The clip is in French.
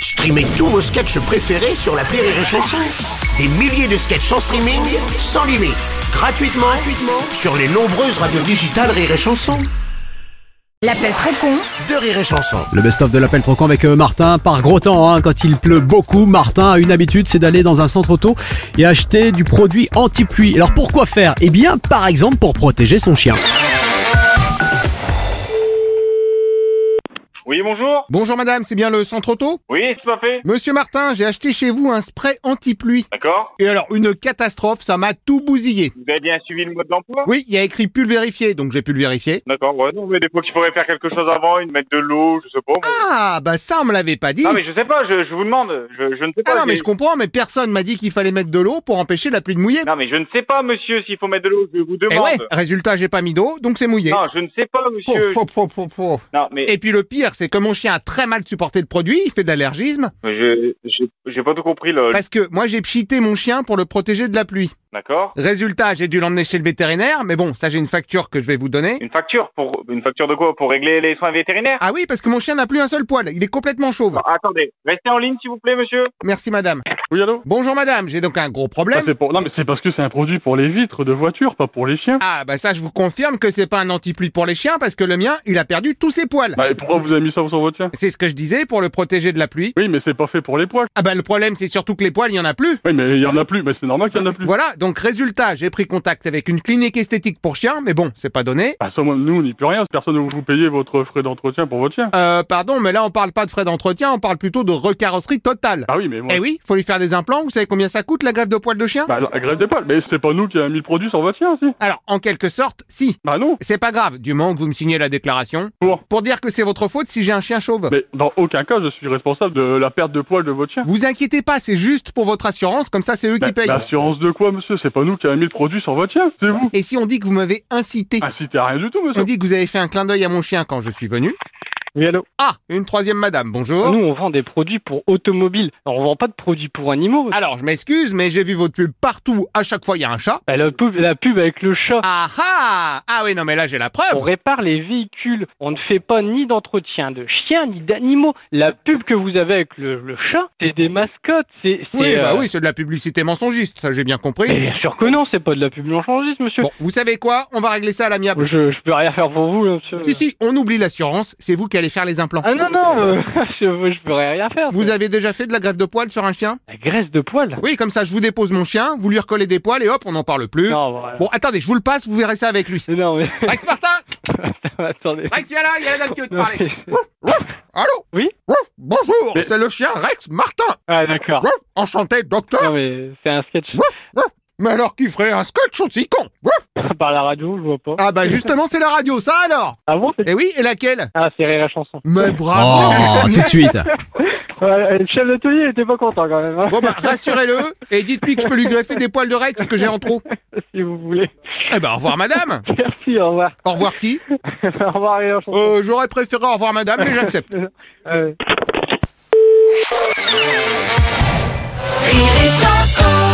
Streamez tous vos sketchs préférés sur l'appli Rire et Chanson. Des milliers de sketchs en streaming, sans limite, gratuitement sur les nombreuses radios digitales Rire et Chanson. L'appel trop con de Rire et Chanson. Le best-of de l'appel trop con avec Martin. Par gros temps, quand il pleut beaucoup, Martin a une habitude, c'est d'aller dans un centre auto et acheter du produit anti-pluie. Alors pourquoi faire ? Eh bien, par exemple, pour protéger son chien. Oui, bonjour. Bonjour madame, c'est bien le centre auto ? Oui, tout à fait. Monsieur Martin, j'ai acheté chez vous un spray anti-pluie. D'accord. Et alors, une catastrophe, ça m'a tout bousillé. Vous avez bien suivi le mode d'emploi ? Oui, il y a écrit pulvérifié, donc j'ai pu le vérifier. D'accord, ouais, non, mais des fois qu'il faudrait faire quelque chose avant, mettre de l'eau, je sais pas. Ah, bah ça on me l'avait pas dit. Non, mais je sais pas, je vous demande, je ne sais pas. Ah non, mais je comprends, mais personne m'a dit qu'il fallait mettre de l'eau pour empêcher la pluie de mouiller. Non, mais je ne sais pas, monsieur, s'il faut mettre de l'eau, je vous demande. Et ouais, résultat, j'ai pas mis d'eau, donc c'est mouillé. Non, je ne sais pas, monsieur. Non, mais... Et puis le pire, c'est que mon chien a très mal supporté le produit, il fait de l'allergisme. J'ai pas tout compris, là. Parce que moi j'ai pchité mon chien pour le protéger de la pluie. D'accord. Résultat, j'ai dû l'emmener chez le vétérinaire, mais bon, ça j'ai une facture que je vais vous donner. Une facture de quoi ? Pour régler les soins vétérinaires ? Ah oui, parce que mon chien n'a plus un seul poil, il est complètement chauve. Non, attendez, restez en ligne, s'il vous plaît, monsieur. Merci madame. Oui, allô ? Bonjour madame, j'ai donc un gros problème. Non, mais c'est parce que c'est un produit pour les vitres de voiture, pas pour les chiens. Ah bah ça je vous confirme que c'est pas un anti-pluie pour les chiens parce que le mien, il a perdu tous ses poils. Bah, et pourquoi vous avez mis ça sur votre chien ? C'est ce que je disais, pour le protéger de la pluie. Oui, mais c'est pas fait pour les poils. Ah bah le problème c'est surtout que les poils, il y en a plus. Oui, mais il y en a plus, mais c'est normal qu'il y en a plus. Voilà, donc résultat, j'ai pris contact avec une clinique esthétique pour chiens, mais bon, c'est pas donné. Bah, ça, nous, on n'y peut rien. Personne ne vous paye votre frais d'entretien pour votre chien. Pardon, mais là on parle pas de frais d'entretien, on parle plutôt de recarrosserie totale. Ah oui, mais moi... Eh oui, faut lui faire des implants, vous savez combien ça coûte la greffe de poils de chien ? Bah, la greffe des poils, mais c'est pas nous qui avons mis le produit sur votre chien, si. Alors, en quelque sorte, si. Bah non. C'est pas grave, du moment que vous me signez la déclaration. Pour dire que c'est votre faute si j'ai un chien chauve. Mais dans aucun cas, je suis responsable de la perte de poils de votre chien. Vous inquiétez pas, c'est juste pour votre assurance, comme ça c'est eux qui payent. L'assurance de quoi, monsieur ? C'est pas nous qui avons mis le produit sur votre chien, c'est vous. Et si on dit que vous m'avez incité ? Incité à rien du tout, monsieur. On dit que vous avez fait un clin d'œil à mon chien quand je suis venu. Oui, allô ? Ah, une troisième madame, bonjour. Nous, on vend des produits pour automobiles. Alors, on vend pas de produits pour animaux. Alors, je m'excuse, mais j'ai vu votre pub partout, à chaque fois il y a un chat. Bah, la pub avec le chat. Ah oui, non mais là j'ai la On preuve. répare les véhicules. On ne fait pas ni d'entretien de chiens, ni d'animaux. La pub que vous avez avec le chat, c'est des mascottes. Oui, c'est de la publicité mensongiste, ça j'ai bien compris. Mais bien sûr que non, c'est pas de la pub mensongiste, monsieur. Bon, vous savez quoi ? On va régler ça à l'amiable. Je peux rien faire pour vous, monsieur. Si, on oublie l'assurance, c'est vous qui allez faire les implants. Ah non, je pourrais rien faire. Vous avez déjà fait de la greffe de poils sur un chien ? La graisse de poil ? Oui, comme ça je vous dépose mon chien, vous lui recollez des poils et hop, on n'en parle plus. Non, voilà. Bon, attendez, je vous le passe, vous verrez ça avec lui. Non, mais... Rex Martin ! Attendez. Rex, viens là, il y a la dame qui veut te Non, parler. mais- Allô ? Oui ? Bonjour, c'est le chien Rex Martin. Ah, d'accord. Enchanté, docteur. Non, mais c'est un sketch. Mais alors qui ferait un sketch aussi con ? Par la radio, je vois pas. Ah bah justement, c'est la radio, ça alors ? Ah bon ? Eh oui, et laquelle ? Ah, c'est Rire et Chanson. Mais bravo. Oh, tout de suite. Le chef d'atelier il était pas content quand même. Hein. Bon bah, rassurez-le, et dites-lui que je peux lui greffer des poils de Rex que j'ai en trop. Si vous voulez. Eh ben, au revoir madame. Merci, au revoir. Au revoir qui ? Au revoir, Rire et Chanson. J'aurais préféré au revoir madame, mais j'accepte. Rire et Chanson.